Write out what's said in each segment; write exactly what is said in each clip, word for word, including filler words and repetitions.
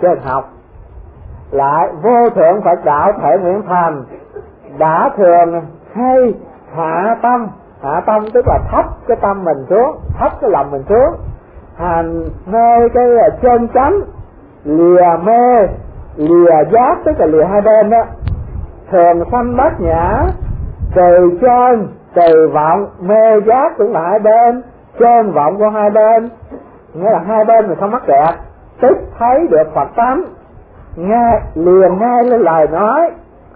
trên học. Lại vô thượng Phật đạo thể nguyện thành đã thường hay hạ tâm. Hạ tâm tức là thấp cái tâm mình xuống, thấp cái lòng mình xuống, hành nơi cái chân chánh, lìa mê lìa giác, tức là lìa hai bên đó. Thường sanh bát nhã, từ trên từ vọng, mê giác cũng là hai bên, trên vọng của hai bên, nghĩa là hai bên mình không mắc kẹt, tức thấy được Phật tánh, nghe liền nghe lên lời nói.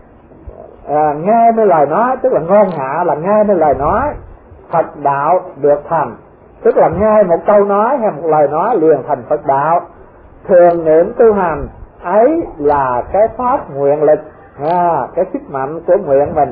À, nghe nơi lời nói tức là ngôn hạ, là nghe nơi lời nói. Phật đạo được thành, tức là nghe một câu nói hay một lời nói liền thành Phật đạo. Thường niệm tu hành ấy là cái pháp nguyện lực, à, cái sức mạnh của nguyện mình.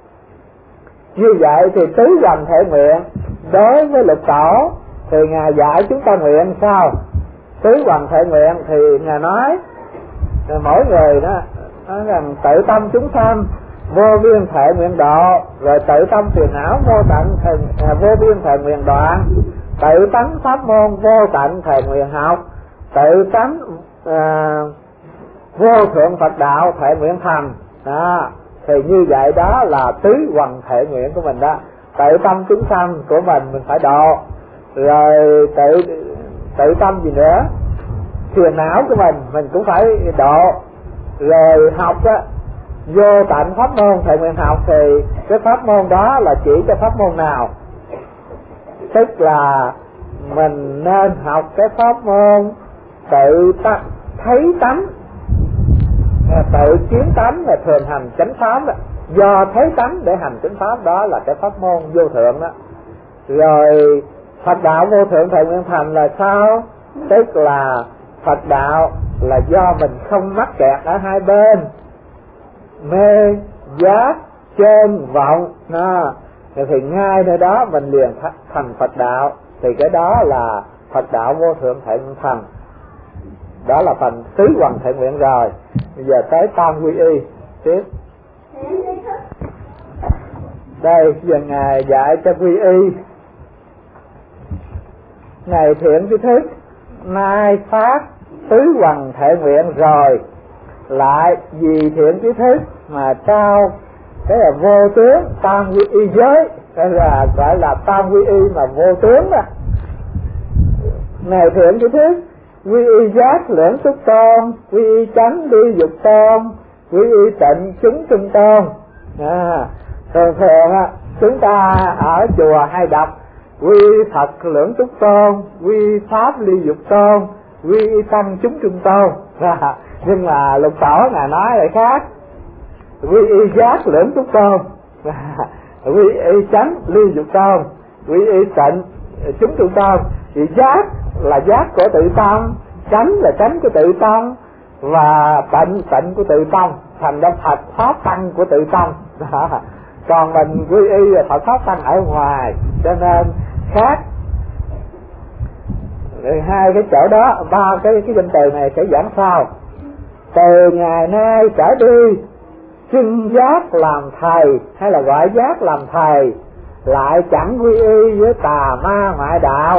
Như vậy thì tứ hoành thể nguyện đối với Lục Tổ thì Ngài dạy chúng ta nguyện sao? Tứ hoành thể nguyện thì Ngài nói mỗi người đó nói rằng tự tâm chúng sanh vô biên thể nguyện độ, rồi tự tâm phiền não vô tận thể, à, vô biên thể nguyện đoạn, tự tánh pháp môn vô tận thể nguyện học, tự tánh à, vô thượng Phật đạo thể nguyện thành. Đó, thì như vậy đó là tứ hoành thể nguyện của mình đó. Tự tâm chúng sanh của mình mình phải độ, rồi tự tự tâm gì nữa, phiền não của mình mình cũng phải độ, rồi học á vô tận pháp môn thể nguyện học. Thì cái pháp môn đó là chỉ cho pháp môn nào? Tức là mình nên học cái pháp môn tự ta, thấy tánh, tự kiến tánh là thường hành chánh pháp đó. Do thấy tánh để hành chánh pháp, đó là cái pháp môn vô thượng đó. Rồi Phật đạo vô thượng thể nguyện thành là sao? Tức là Phật đạo là do mình không mắc kẹt ở hai bên, mê giác trên vọng, à, thì ngay nơi đó mình liền thành Phật đạo. Thì cái đó là Phật đạo vô thượng thể nguyện thành. Đó là phần tứ hoành thể nguyện rồi. Bây giờ tới tam quy y tiếp. Đây giờ Ngài dạy cho quy y. Ngài thiện tri thức nay phát tứ hoành thể nguyện rồi, lại vì thiện tri thức mà trao cái là vô tướng tam quy y giới, cái là gọi là tam quy y mà vô tướng đó. Này thiện tri thức quy y giác lưỡng túc tôn, quy y chánh ly dục tôn, quy y tịnh chúng trung tôn. À, thường thường á chúng ta ở chùa hay đọc quy Phật lưỡng túc tôn, quy pháp ly dục tôn, quy tăng chúng trung tôn. À, nhưng mà Lục Tổ Ngài nói lại khác, quy y giác lưỡng túc tôn, à, quy y chánh ly dục tôn, quy y tịnh chúng trung tôn. Thì giác là giác của tự tâm, chánh là chánh của tự tâm, và tịnh tịnh của tự tâm, thành ra Phật pháp tăng của tự tâm. À, còn mình quy y là Phật pháp tăng ở ngoài, cho nên khác. Hai cái chỗ đó, ba cái cái danh từ này sẽ giảng sau. Từ ngày nay trở đi, xưng giác làm thầy hay là gọi giác làm thầy, lại chẳng quy y với tà ma ngoại đạo,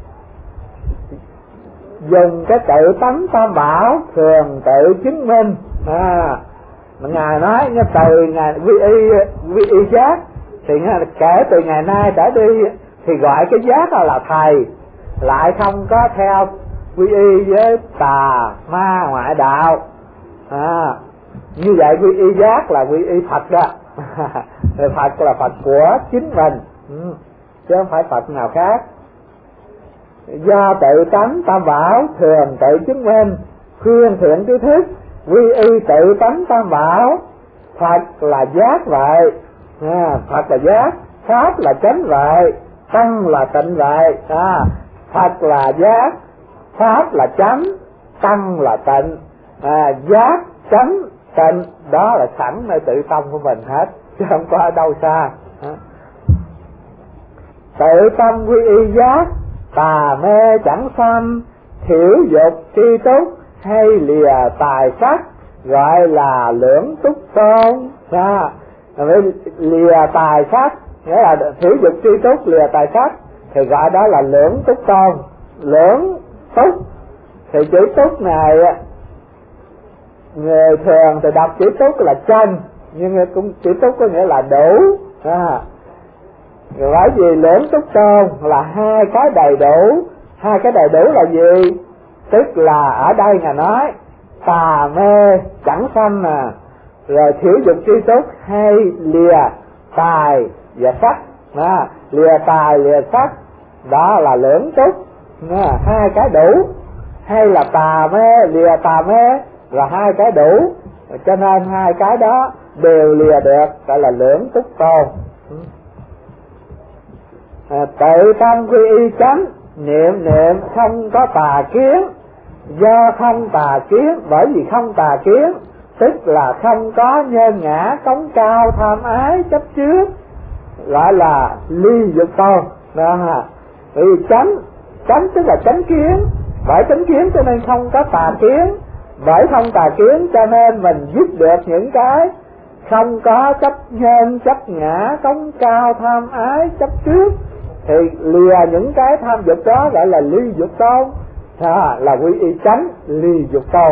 dùng cái tự tánh tam bảo thường tự chứng minh. À, Ngài nói như từ ngày quy y quy y giác thì kể từ ngày nay trở đi thì gọi cái giác là, là thầy, lại không có theo quy y với tà ma ngoại đạo. À, như vậy quy y giác là quy y Phật đó. Phật là Phật của chính mình, chứ không phải Phật nào khác. Do tự tánh tam bảo thường tự chứng minh, khuyên thiện tri thức quy y tự tánh tam bảo. Phật là giác vậy, à, Phật là giác, pháp là chánh vậy, tăng là tịnh vậy. À, Phật là giác, pháp là chánh, tăng là tịnh. À, giác, chánh, tịnh đó là sẵn nơi tự tâm của mình hết, chứ không có ở đâu xa. À, tự tâm quy y giác, tà mê chẳng sanh, thiểu dục tri túc hay lìa tài sắc, gọi là lưỡng túc tôn. À, lìa tài sắc nghĩa là thiểu dục tri túc, lìa tài sắc thì gọi đó là lưỡng túc tôn. Lưỡng túc thì chữ túc này người thường thì đọc chữ túc là chân, nhưng cũng chữ túc có nghĩa là đủ. À, bởi vì lưỡng túc tôn là hai cái đầy đủ. Hai cái đầy đủ là gì? Tức là ở đây Ngài nói tà mê chẳng sanh à, rồi thiểu dục tri túc hay lìa tài và sắc. À, lìa tài lìa sắc đó là lưỡng túc. À, hai cái đủ, hay là tà mê lìa tà mê là hai cái đủ, cho nên hai cái đó đều lìa được, gọi là lưỡng túc tôn. À, tự tâm quy y chánh, niệm niệm không có tà kiến. Do không tà kiến, bởi vì không tà kiến tức là không có nhân ngã cống cao tham ái chấp trước, gọi là ly dục tôn. Đó, vì chánh, chánh tức là chánh kiến, bởi chánh kiến cho nên không có tà kiến, bởi không tà kiến cho nên mình dứt được những cái không có chấp nhân chấp ngã cống cao tham ái chấp trước, thì lìa những cái tham dục đó gọi là ly dục tôn. À, là quy y chánh ly dục tôn.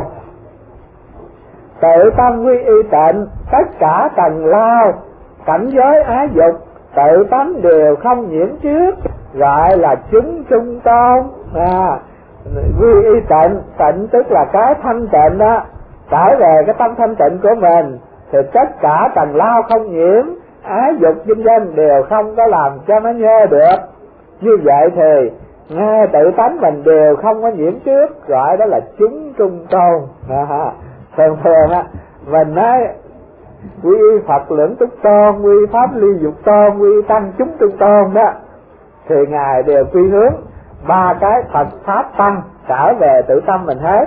Tự tâm quy y tịnh, tất cả tầng lao cảnh giới ái dục tự tánh đều không nhiễm trước, gọi là chúng trung tôn. À, quy y tịnh, tịnh tức là cái thanh tịnh đó, trở về cái tâm thanh tịnh của mình thì tất cả tầng lao không nhiễm, ái dục vinh danh đều không có làm cho nó nhơ được. Như vậy thì ngay tự tánh mình đều không có nhiễm trước, gọi đó là chúng trung tôn. À, thường thường á mình nói quy y Phật lưỡng túc tôn, quy y pháp ly dục tôn, quy y tăng chúng trung tôn đó, thì ngài đều quy hướng ba cái Phật pháp tăng trở về tự tâm mình hết.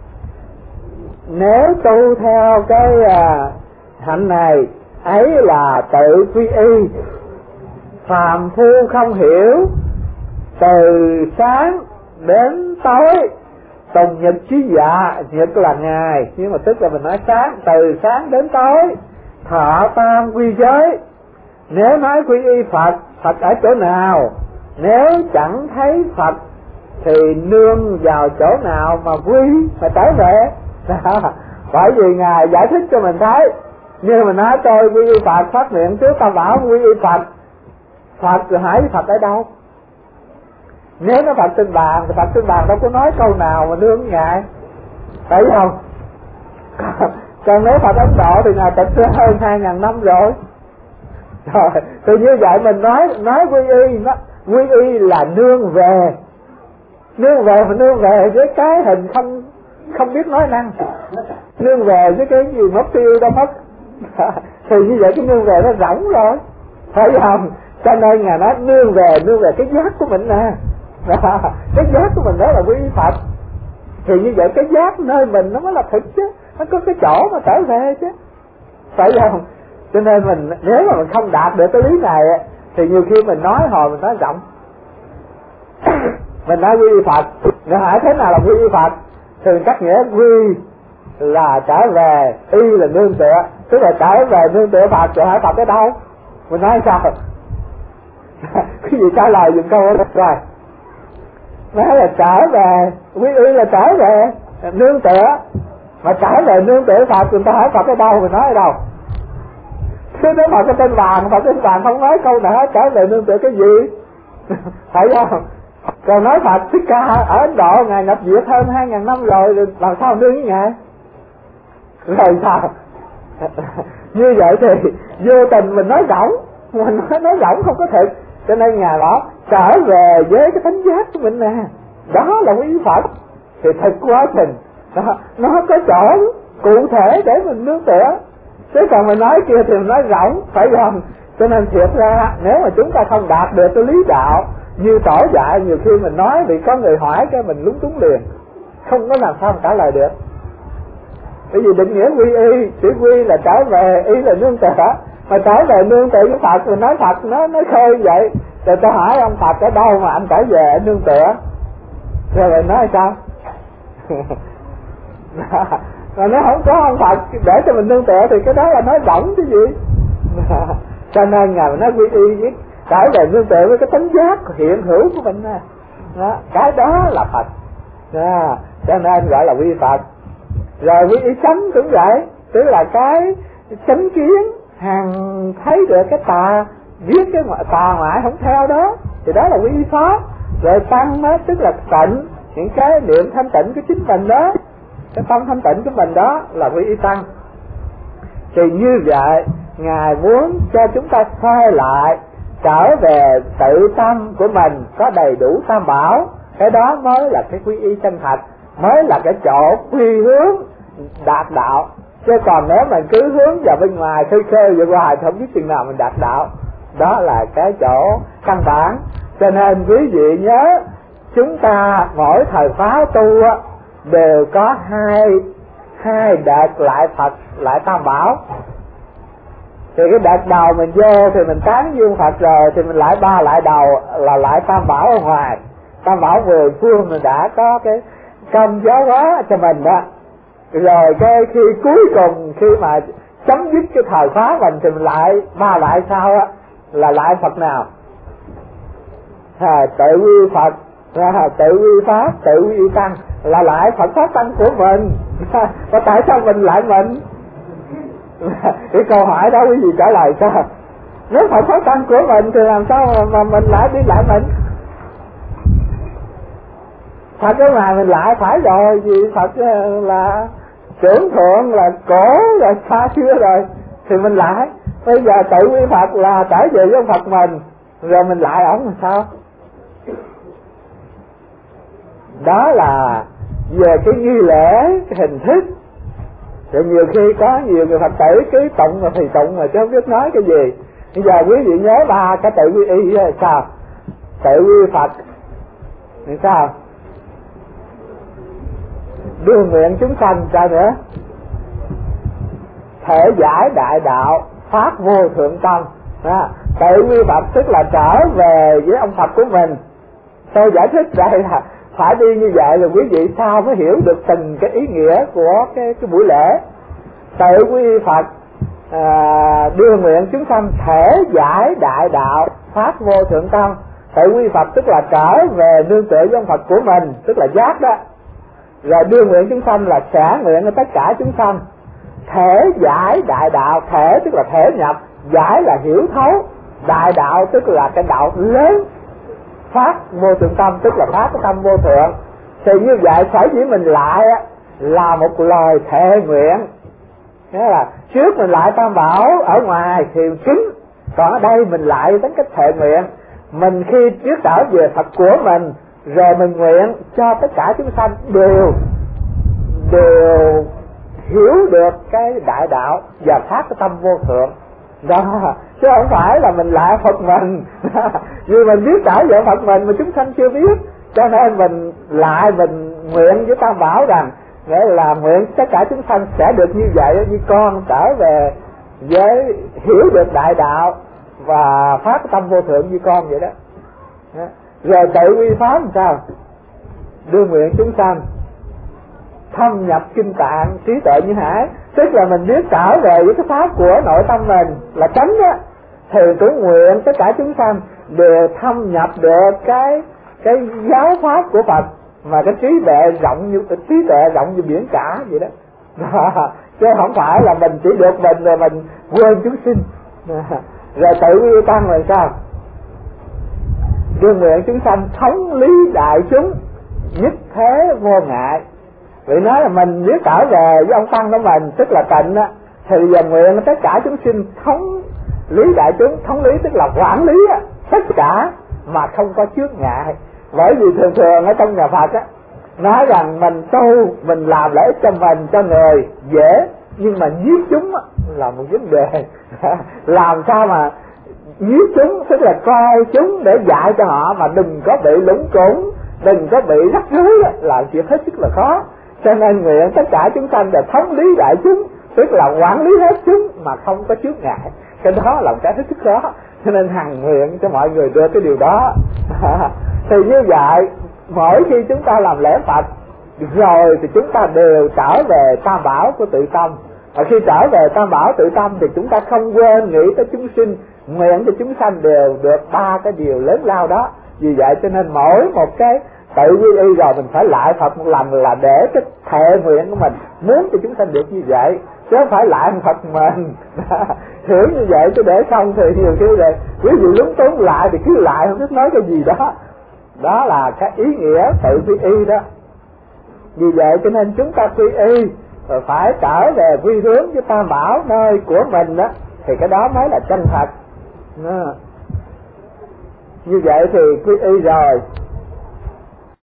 Nếu tu theo cái à, hạnh này ấy là tự quy y, phàm phu không hiểu, từ sáng đến tối tùng nhật trí dạ, nhật là ngày nhưng mà tức là mình nói sáng, từ sáng đến tối thọ tam quy giới. Nếu nói quy y Phật, Phật ở chỗ nào? Nếu chẳng thấy Phật thì nương vào chỗ nào mà quy mà trở về? Bởi vì ngài giải thích cho mình thấy, như mình nói tôi quy y Phật, phát nguyện trước ta bảo quy y Phật, Phật rồi hỏi Phật ở đâu? Nếu nó Phật trên bàn thì Phật trên bàn đâu có nói câu nào mà nương ngài, phải không? Còn nếu Phật Ấn Độ thì ngài tịch hơn hai ngàn năm rồi. Rồi thì như vậy mình nói nói quy y, nó quy y là nương về, nương về mà nương về với cái hình không không biết nói năng, nương về với cái gì mất tiêu đâu mất. Thì như vậy cái nương về nó rỗng rồi, phải không? Cho nên ngài nói nương về, nương về cái giác của mình nè. Cái giác của mình đó là quy y Phật, thì như vậy cái giác nơi mình nó mới là thực chứ, nó có cái chỗ mà trở về chứ, phải không? Cho nên mình nếu mà mình không đạt được cái lý này thì nhiều khi mình nói hồi mình nói rộng. Mình nói quy y Phật, người hỏi thế nào là quy y Phật, thường các nghĩa quy là trở về, y là nương tựa, tức là trở về nương tựa Phật. Rồi hỏi Phật ở đâu? Mình nói sao? Cái gì trả lời dùng câu đó rồi. Nói là trở về, quy y là trở về nương tựa, mà trở về nương tựa Phật, người ta hỏi Phật ở đâu, mình nói ở đâu? Chứ nếu Phật ở trên bàn, Phật trên bàn không nói câu nào hết, trở về nương tựa cái gì? Phải không? Còn nói Phật Thích Ca ở Ấn Độ, ngài nhập diệt hơn hai ngàn năm rồi, rồi làm sao nương với ngài? Rồi sao? Như vậy thì vô tình mình nói rỗng, mình nói, nói rỗng không có thực. Cho nên ngài bảo trở về với cái thánh giác của mình nè, đó là quy y Phật. Thì thực quá trình đó, nó có chỗ cụ thể để mình nương tựa, chứ còn mình nói kia thì mình nói rỗng, phải không? Cho nên thiệt ra nếu mà chúng ta không đạt được cái lý đạo như tổ dạy, nhiều khi mình nói thì có người hỏi cái mình lúng túng liền, không có làm sao mà trả lời được. Bởi vì định nghĩa quy y, chữ quy là trở về, y là nương tựa, mà trở về nương tựa với Phật, mình nói Phật nó nó khơi vậy, rồi ta hỏi ông Phật ở đâu mà anh trở về anh nương tựa, rồi mình nói sao? Mà nó không có ông Phật để cho mình nương tựa thì cái đó là nói rỗng chứ gì. Cho nên ngài mình nói quy y với trở về nương tựa với cái tánh giác hiện hữu của mình nè, đó, cái đó là Phật. Đó, cho nên gọi là quy Phật. Rồi quy y chánh cũng vậy, tức là cái chánh kiến, hàng thấy được cái tà, viết cái ngoại, tà ngoại không theo đó, thì đó là quy y pháp. Rồi tăng đó tức là tịnh, những cái niệm thanh tịnh của chính mình đó, cái tâm thanh tịnh của mình đó là quy y tăng. Thì như vậy Ngài muốn cho chúng ta xoay lại, trở về tự tâm của mình có đầy đủ tam bảo. Cái đó mới là cái quy y chân thật, mới là cái chỗ quy hướng đạt đạo. Chứ còn nếu mình cứ hướng vào bên ngoài khơi khơi vào ngoài thì không biết chừng nào mình đạt đạo. Đó là cái chỗ căn bản. Cho nên quý vị nhớ, chúng ta mỗi thời pháo tu đều có hai hai đợt lại Phật, lại tam bảo. Thì cái đợt đầu mình vô thì mình tán dương Phật rồi, thì mình lại ba lại đầu là lại tam bảo ở ngoài. Tam bảo mười phương mình đã có cái công giáo hóa cho mình đó. Rồi cái khi cuối cùng, khi mà chấm dứt cái thời khóa mình thì mình lại ba lại sao á, là lại Phật nào? À, tự quy Phật, à, tự quy Pháp, tự quy Tăng, là lại Phật Pháp Tăng của mình. Và tại sao mình lại mình? Cái câu hỏi đó quý vị trả lời sao? Nếu Phật Pháp Tăng của mình thì làm sao mà, mà mình lại đi lại mình? Phật cái ngoài mình lại phải rồi, vì Phật là trưởng thượng, là cổ, là xa xưa rồi, thì mình lại. Bây giờ tự quy Phật là trở về với Phật mình, rồi mình lại ổng làm sao? Đó là về cái nghi lễ, cái hình thức. Rồi nhiều khi có nhiều người Phật tử cứ tụng mà thì tụng mà chứ không biết nói cái gì. Bây giờ quý vị nhớ ba cái tự quy y là sao? Tự quy Phật thì sao? Đương nguyện chúng sanh sao nữa? Thể giải đại đạo, phát vô thượng tâm. À, tự quy Phật tức là trở về với ông Phật của mình. Tôi giải thích đây là phải đi như vậy rồi quý vị sao mới hiểu được từng cái ý nghĩa của cái, cái buổi lễ. Tự quy Phật, à, đưa nguyện chúng sanh thể giải đại đạo, phát vô thượng tâm. Tự quy Phật tức là trở về nương tựa với ông Phật của mình, tức là giác đó. Rồi đưa nguyện chúng sanh là sẽ nguyện cho tất cả chúng sanh. Thể giải đại đạo, thể tức là thể nhập, giải là hiểu thấu, đại đạo tức là cái đạo lớn, phát vô thượng tâm tức là phát cái tâm vô thượng. Thì như vậy sở dĩ mình lại là một lời thệ nguyện. Nghĩa là trước mình lại tam bảo ở ngoài thì cứng, còn ở đây mình lại đến cách thệ nguyện. Mình khi trước trở về Phật của mình, rồi mình nguyện cho tất cả chúng sanh đều đều hiểu được cái đại đạo và phát cái tâm vô thượng đó, chứ không phải là mình lại Phật mình. Vì mình biết trở về Phật mình mà chúng sanh chưa biết, cho nên mình lại mình nguyện với tam bảo rằng nghĩa là nguyện tất cả chúng sanh sẽ được như vậy, như con trở về với hiểu được đại đạo và phát cái tâm vô thượng như con vậy đó. Rồi tự quy pháp làm sao? Đưa nguyện chúng sanh thâm nhập kinh tạng, trí tuệ như hải, tức là mình biết trở về với cái pháp của nội tâm mình là chánh á, thì cũng nguyện tất cả chúng sanh đều thâm nhập được cái cái giáo pháp của Phật, mà cái trí tuệ rộng như cái trí tuệ rộng như biển cả vậy đó. Đó, chứ không phải là mình chỉ được mình rồi mình quên chúng sinh. Rồi tự quy tăng là sao? Đưa nguyện chúng sanh thống lý đại chúng, nhất thế vô ngại. Vì nói là mình nếu trở về với ông tăng của mình tức là tịnh á, thì giờ nguyện tất cả chúng sinh thống lý đại chúng. Thống lý tức là quản lý á, tất cả mà không có chướng ngại. Bởi vì thường thường ở trong nhà Phật á nói rằng mình tu, mình làm lợi ích cho mình, cho người dễ, nhưng mà giết chúng á là một vấn đề. Làm sao mà giết chúng, tức là coi chúng để dạy cho họ mà đừng có bị lũng củng, đừng có bị rắc rối, là chuyện hết sức là khó. Cho nên nguyện tất cả chúng sanh đều thống lý đại chúng, tức là quản lý hết chúng mà không có chướng ngại. Cái đó là một cái hết sức khó, cho nên hằng nguyện cho mọi người được cái điều đó. Thì như vậy mỗi khi chúng ta làm lễ Phật rồi thì chúng ta đều trở về tam bảo của tự tâm. Và khi trở về tam bảo tự tâm thì chúng ta không quên nghĩ tới chúng sinh, nguyện cho chúng sanh đều được ba cái điều lớn lao đó. Vì vậy cho nên mỗi một cái tự quy y rồi mình phải lại Phật một lần là để cái thệ nguyện của mình muốn cho chúng sanh được như vậy, chứ không phải lại Phật mình. Hiểu như vậy chứ để không thì nhiều khi là quý vị lúng túng lại thì cứ lại không biết nói cái gì đó. Đó là cái ý nghĩa tự quy y đó. Vì vậy cho nên chúng ta quy y rồi phải trở về quy hướng với Tam Bảo nơi của mình đó, thì cái đó mới là chân thật. Như vậy thì quy y rồi